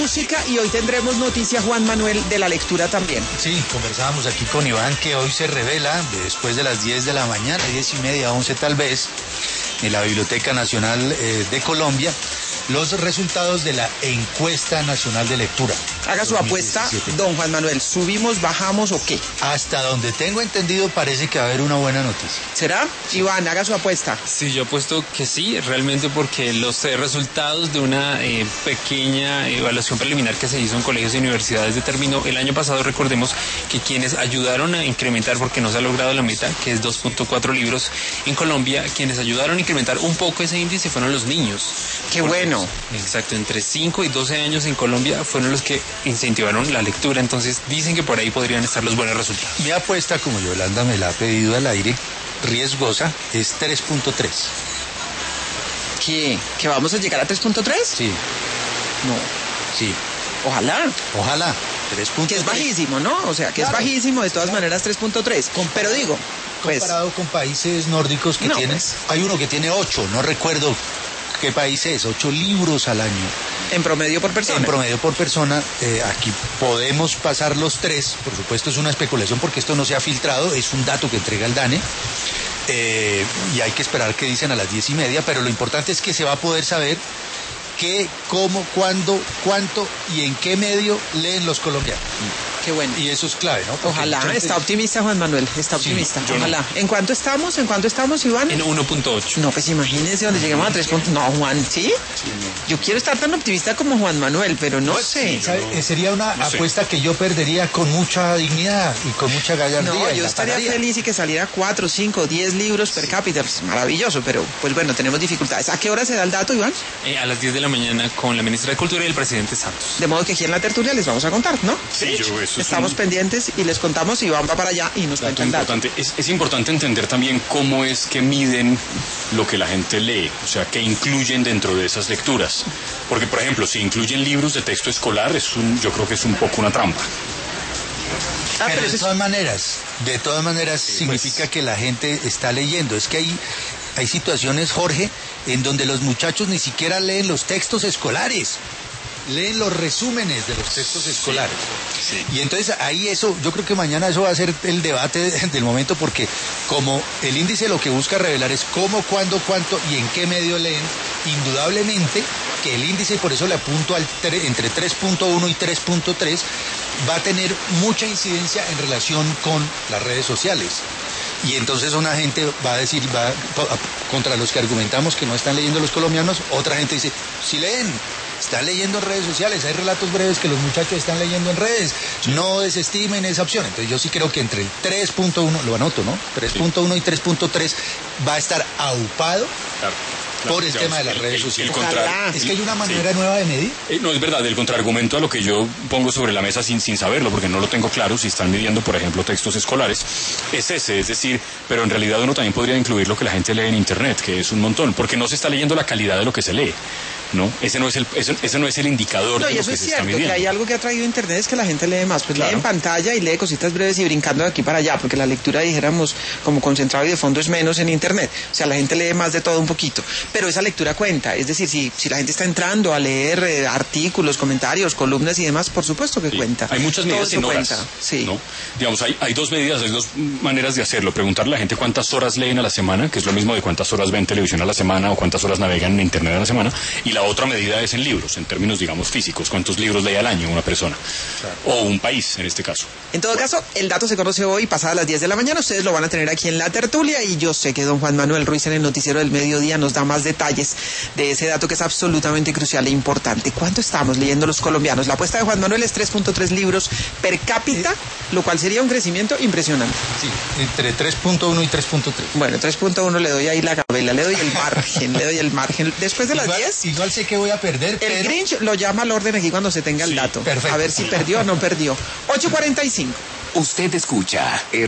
música y hoy tendremos noticia, Juan Manuel, de la lectura también. Sí, conversábamos aquí con Iván que hoy se revela, después de las 10 de la mañana, 10:30, 11 tal vez, en la Biblioteca Nacional de Colombia, los resultados de la Encuesta Nacional de Lectura. Haga su 2017. apuesta, don Juan Manuel. ¿Subimos, bajamos o qué? Hasta donde tengo entendido parece que va a haber una buena noticia. ¿Será? Iván, haga su apuesta. Sí, yo apuesto que sí, realmente porque los resultados de una pequeña evaluación preliminar que se hizo en colegios y universidades determinó el año pasado, recordemos, que quienes ayudaron a incrementar, porque no se ha logrado la meta, que es 2.4 libros en Colombia, quienes ayudaron a incrementar un poco ese índice fueron los niños. ¡Qué bueno! Exacto, entre 5 y 12 años en Colombia fueron los que incentivaron la lectura, entonces dicen que por ahí podrían estar los buenos resultados. Mi apuesta, como Yolanda me la ha pedido al aire, riesgosa, es 3.3. ¿Qué? ¿Que vamos a llegar a 3.3? Sí, No. sí. Ojalá. Ojalá. 3.3. Que es bajísimo, ¿no? O sea, que Claro. es bajísimo, de todas maneras 3.3. Pero digo, pues... Comparado con países nórdicos que No, tienen... pues. Hay uno que tiene 8, no recuerdo qué país es, 8 libros al año. En promedio por persona. En promedio por persona, aquí podemos pasar los 3, por supuesto es una especulación porque esto no se ha filtrado, es un dato que entrega el DANE, y hay que esperar qué dicen a las 10:30, pero lo importante es que se va a poder saber qué, cómo, cuándo, cuánto y en qué medio leen los colombianos. Qué bueno. Y eso es clave, ¿no? Porque Ojalá, mucha gente- está optimista Juan Manuel, está Sí, optimista, yo no. ojalá. ¿En cuánto estamos? ¿En cuánto estamos, Iván? En 1.8. No, pues imagínense donde lleguemos a 3 puntos. No, Juan, ¿sí? Yo quiero estar tan optimista como Juan Manuel, pero no sé. ¿Sabe? Sería una apuesta que yo perdería con mucha dignidad y con mucha gallardía. No, y yo la estaría pagaría. feliz y que saliera 4, 5, 10 libros per cápita. Pues maravilloso, pero pues bueno, tenemos dificultades. ¿A qué hora se da el dato, Iván? A las 10 de la mañana con la ministra de Cultura y el presidente Santos. De modo que aquí en la tertulia les vamos a contar, ¿no? Sí, eso es Estamos pendientes y les contamos y Iván va para allá y nos dato cuenta el dato. importante. Es importante entender también cómo es que miden lo que la gente lee, o sea, qué incluyen dentro de esas lecturas. Porque, por ejemplo, si incluyen libros de texto escolar, yo creo que es un poco una trampa. Ah, Pero pero de eso todas maneras significa que la gente está leyendo. Es que hay situaciones, Jorge, en donde los muchachos ni siquiera leen los textos escolares, leen los resúmenes de los textos escolares. Sí. Y entonces ahí yo creo que mañana eso va a ser el debate del momento, porque como el índice lo que busca revelar es cómo, cuándo, cuánto y en qué medio leen, indudablemente que el índice, por eso le apunto entre 3.1 y 3.3, va a tener mucha incidencia en relación con las redes sociales. Y entonces una gente va a decir, contra los que argumentamos que no están leyendo los colombianos, otra gente dice, sí leen, están leyendo en redes sociales, hay relatos breves que los muchachos están leyendo en redes, no desestimen esa opción. Entonces yo sí creo que entre el 3.1, lo anoto, ¿no? 3.1 y 3.3 va a estar aupado por el tema de las redes sociales. Ojalá. Es que hay una manera nueva de medir. No, es verdad, el contraargumento a lo que yo pongo sobre la mesa sin saberlo, porque no lo tengo claro, si están midiendo, por ejemplo, textos escolares, es ese, es decir, pero en realidad uno también podría incluir lo que la gente lee en Internet, que es un montón, porque no se está leyendo la calidad de lo que se lee, ¿no? Ese no es el indicador No, de y lo eso que es se está cierto, que midiendo. hay algo que ha traído Internet, es que la gente lee más, pues Claro. lee en pantalla y lee cositas breves y brincando de aquí para allá, porque la lectura, dijéramos, como concentrado y de fondo es menos en Internet. O sea, la gente lee más de todo un poquito, pero esa lectura cuenta, es decir, si la gente está entrando a leer artículos, comentarios, columnas y demás, por supuesto que Sí. cuenta. Hay muchas Todo medidas eso en horas, cuenta, sí. ¿no? Digamos, hay dos medidas, hay dos maneras de hacerlo. Preguntarle a la gente cuántas horas leen a la semana, que es lo mismo de cuántas horas ven televisión a la semana o cuántas horas navegan en Internet a la semana. Y la otra medida es en libros, en términos, digamos, físicos. ¿Cuántos libros lee al año una persona? O un país, en este caso. En todo caso, el dato se conoce hoy, pasada las 10 de la mañana. Ustedes lo van a tener aquí en la tertulia y yo sé que don Juan Manuel Ruiz en el Noticiero del Mediodía nos da más detalles de ese dato que es absolutamente crucial e importante. ¿Cuánto estamos leyendo los colombianos? La apuesta de Juan Manuel es 3.3 libros per cápita, lo cual sería un crecimiento impresionante. Sí, entre 3.1 y 3.3. Bueno, 3.1 le doy ahí la gabela, le doy el margen, le doy el margen. Después de las 10... Igual sé que voy a perder, El pero... Grinch lo llama al orden aquí cuando se tenga el Sí, dato. perfecto. A ver si perdió o no perdió. 8:45. Usted escucha